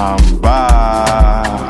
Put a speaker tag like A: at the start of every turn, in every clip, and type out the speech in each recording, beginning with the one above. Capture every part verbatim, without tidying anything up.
A: I'm back.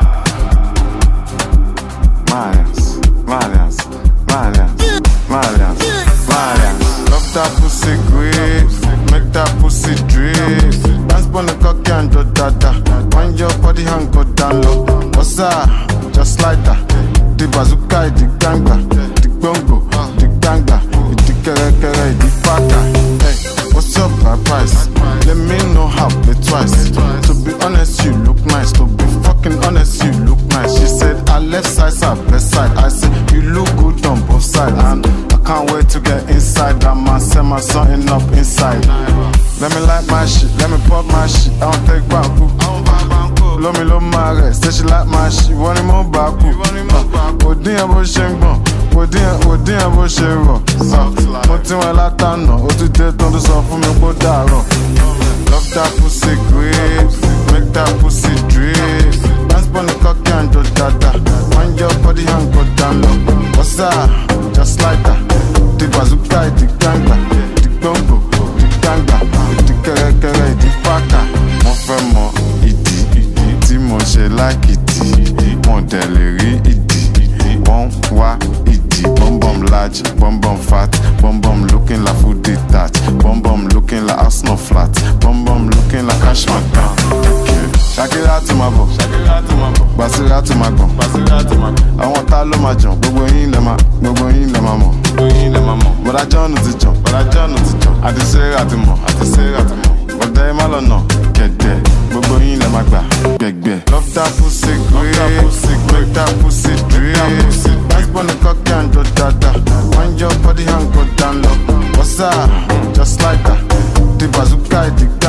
A: Malians, Malians, Malians, Malians, Malians. Love that pussy grip, make that pussy drip. Dance on the cocky and do dada. Wind your body and go down low. What's that? Just like that. The bazooka, the ganga, the bongo, the ganga, the kere kere, the paka. Hey, what's up, my price? Let me know how play twice. To be honest, you look nice. To be fucking honest, you look nice. She said, I left side, side, left side. I said, you look good on both sides. And I can't wait to get inside. That man set my something up inside. Let me like my shit, let me pop my shit. I don't take banku. Love me, love my rest. Say she like my shit, want him on baku. Odin bo ṣe ń gbọ̀n, Odin Odin bo ṣe rọ̀. Mo ti wọn látànà, ó ti dé tán tó sọ fún mi kó dàrọ̀. Love that pussy grip, make that pussy drip. Dance on the cocky and do dada. Wind your body and go down low. What's that? Just like that. The bazooka, the ganga, the bongo, the ganga, the kere kere, the paka. Mo fẹ́ mọ ìdí, tí mo ṣe like ìdí. Mo dẹ̀ lè rí ìdí. Wọ́n wá ìdí. Bum bum large, bum bum fat. Bum bum looking like food detached. Bum bum looking like house no flat. Bum bum looking like cash my car. Shakira to my bo, Basira to my gun. Àwọn tá ló máa jàn, gbogbo yín lẹ máa, gbogbo yín lẹ máa mọ̀. Bọ̀dá John ti jàn, àti ṣeré àti mọ̀, ọ̀dẹ́ má lọ́nà kẹ̀dẹ̀, gbogbo yín lẹ máa gbà gbẹ̀gbẹ̀. Love that pussy grip, make that pussy drip. Dance on the cocky and do dada. Wind your body and go down low. What's that? Just like that. The bazooka, the